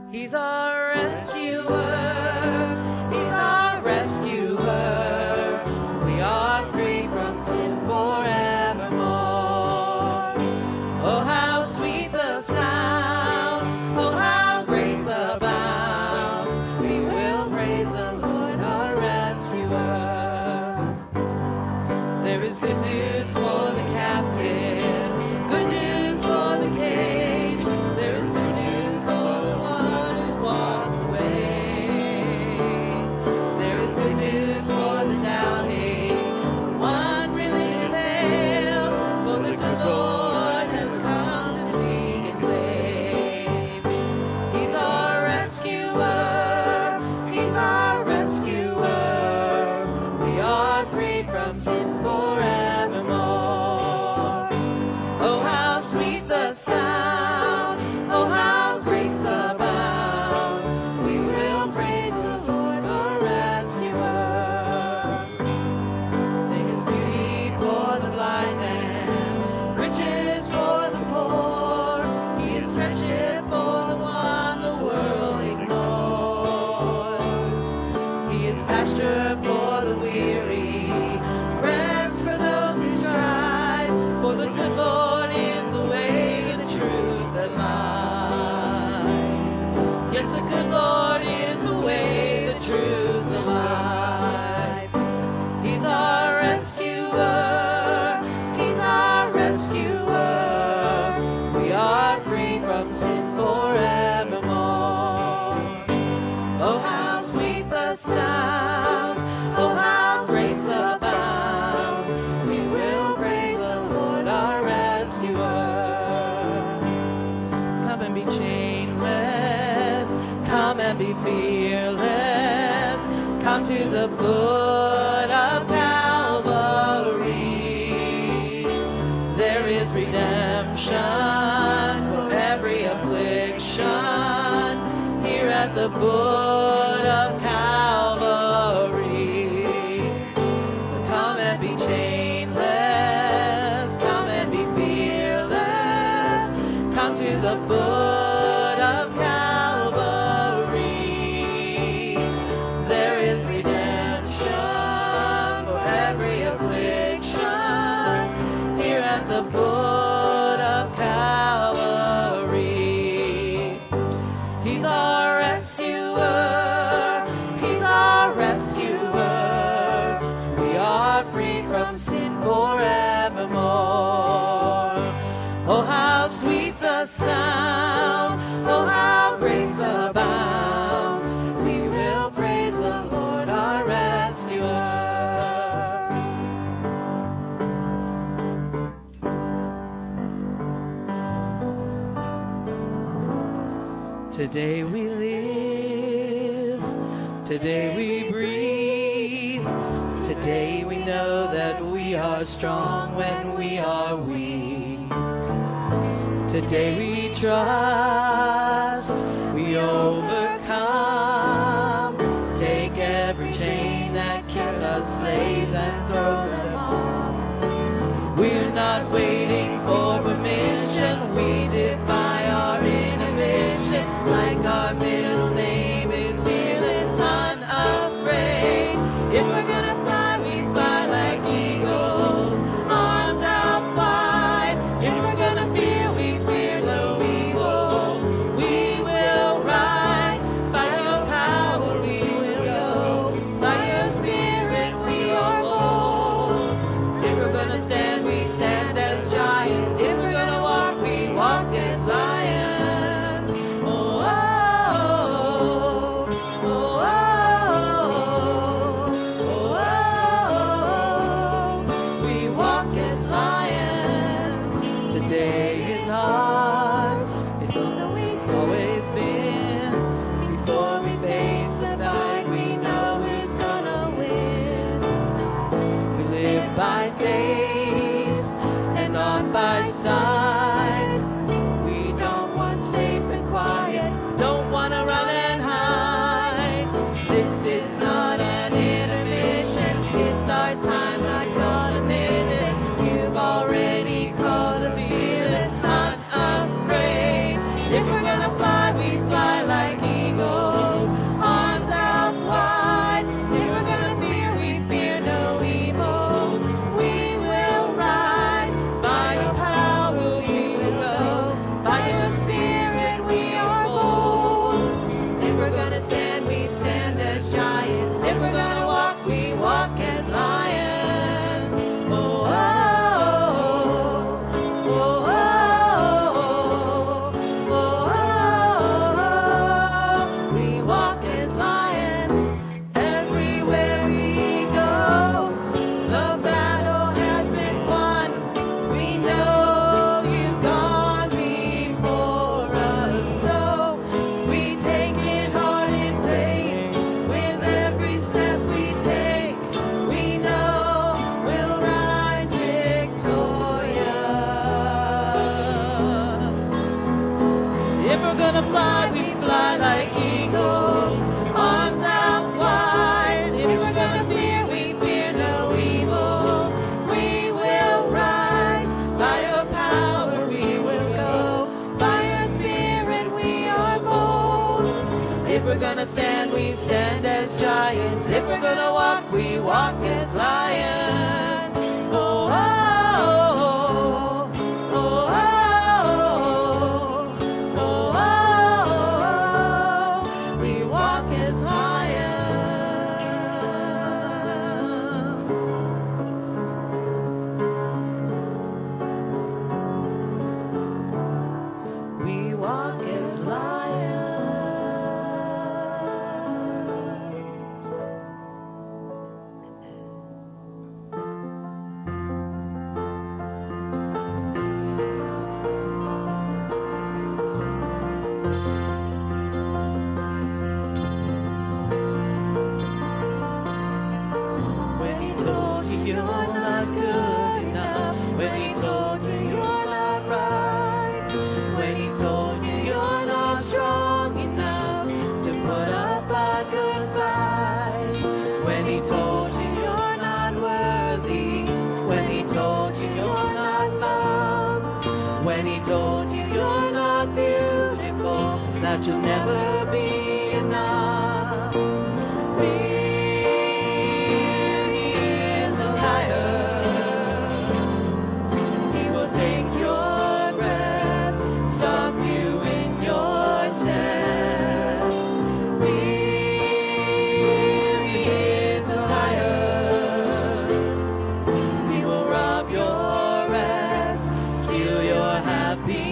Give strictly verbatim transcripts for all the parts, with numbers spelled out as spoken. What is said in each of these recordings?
He's our rescuer. He's our rescuer. We are free from sin forevermore. Oh, how sweet the sound. Oh, how grace abounds. We will praise the Lord, our rescuer. There is good news for the captive. Good news for the cage. There is good news for the one who walks away. There is good news for the doubting, the one willing to fail. For the good Lord has come to seek and save. He's our rescuer. He's our rescuer. We are free from sin forevermore. Oh, how sweet the sound. Oh, how grace abounds. We will praise the Lord, our rescuer. There is beauty for the blind man, riches for the poor. He is friendship for the one the world ignores. He is pasture for the weary, rest for those who strive. For the good Lord is the way, the truth, the life. Yes, the good Lord is the way, the truth, the life. He's our rescuer. He's our rescuer. We are free from sin forevermore. Oh, how sweet the sound. Oh, how grace abounds. We will praise the Lord, our rescuer. Come and be chainless. Come and be fearless. Come to the foot of Calvary. There is redemption for every affliction here at the foot of Calvary. So come and be chainless. Come and be fearless. Come to the foot of Calvary. There is redemption for every affliction here at the foot of Calvary. He's our rescuer. He's our rescuer. We are free from sin forevermore. Oh, how sweet the sound. Oh, how grace abounds. We will praise the Lord, our rescuer. Today we live, today we breathe, today we know that we are strong when we are weak. Today we trust, we overcome, take every chain that keeps us safe and throw them off. We're not waiting for permission, we defy our inhibition, like our middle name is fearless, unafraid. If we're gonna fly, we fly like eagles, arms out wide. If we're gonna fear, we fear no evil. We will rise, by your power we will go, by your spirit we are bold. If we're gonna stand, we stand as giants. If we're gonna walk, we walk as lions. Oh, oh, oh. If we're gonna stand, we stand as giants. If we're gonna walk, we walk as lions. Oh, oh, oh, oh, oh, oh, oh, we walk as lions. We walk as lions. That you'll never be enough. Fear, he is a liar. He will take your breath, stop you in your steps. Fear, he is a liar. He will rob your rest, steal your happiness.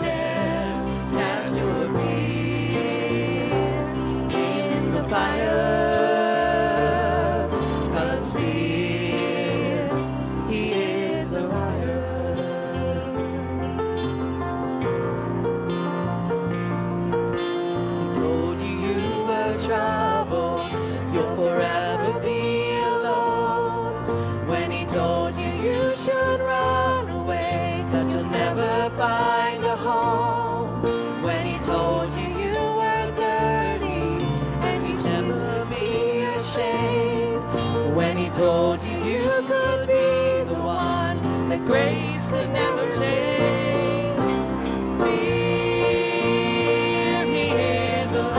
Find a home when he told you you were dirty and you'd never be ashamed, when he told you you could be the one that grace could never change. Fear, he is a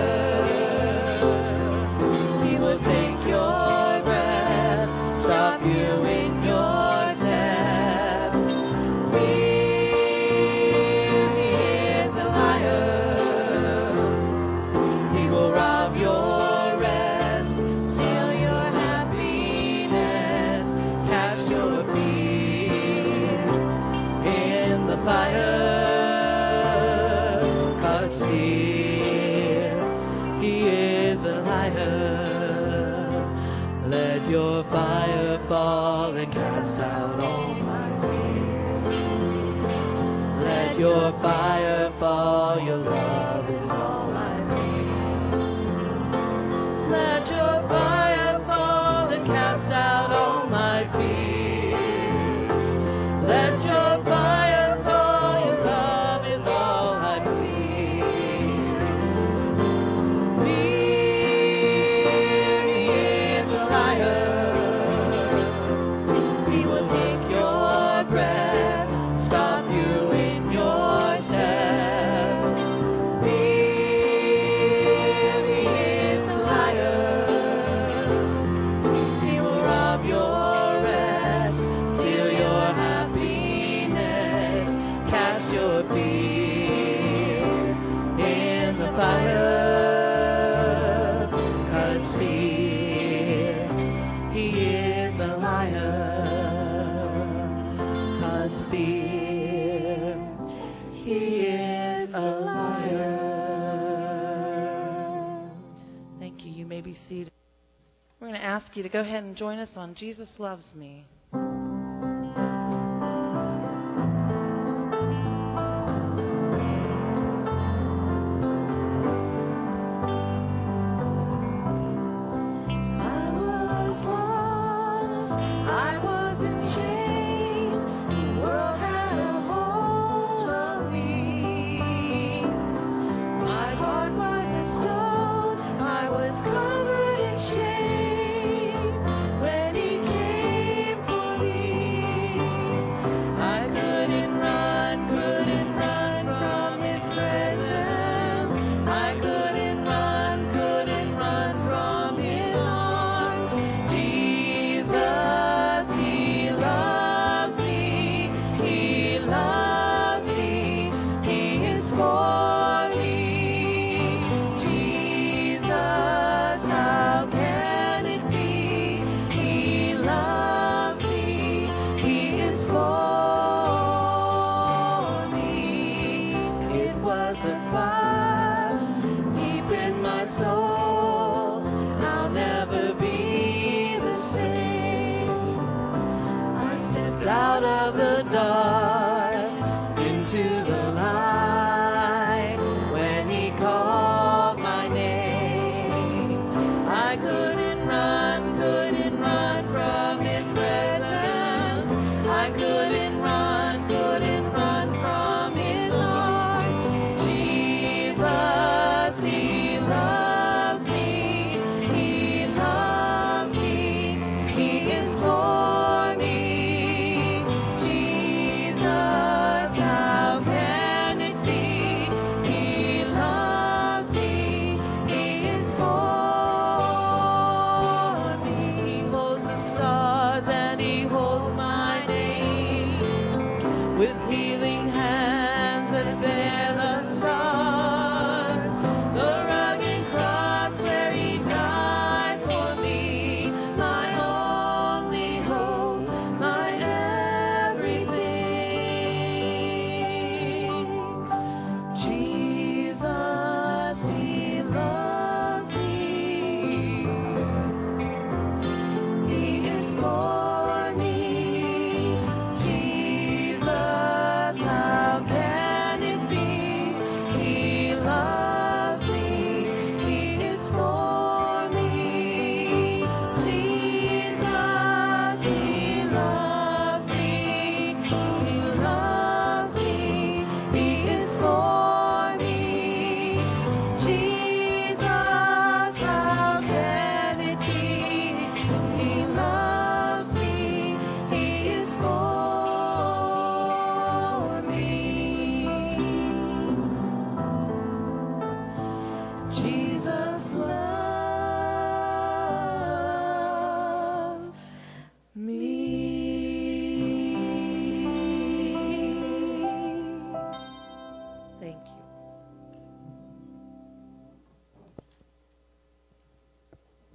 liar. He will take your breath, stop you in your steps. Fear, let your fire fall and cast out all my fears. Let your fire fall, your love is all I need. Let your fire fall and cast out all my fears. Let your fire fall, your love is all I need. Fear, he is a liar. He will take your breath, stop you in your steps. Fear, he is a liar. He will rob your rest, steal your happiness, cast your fear in the fire. 'Cause fear, he is a liar. 'Cause fear, he is a liar. Thank you. You may be seated. We're going to ask you to go ahead and join us on Jesus Loves Me. I couldn't run Jesus.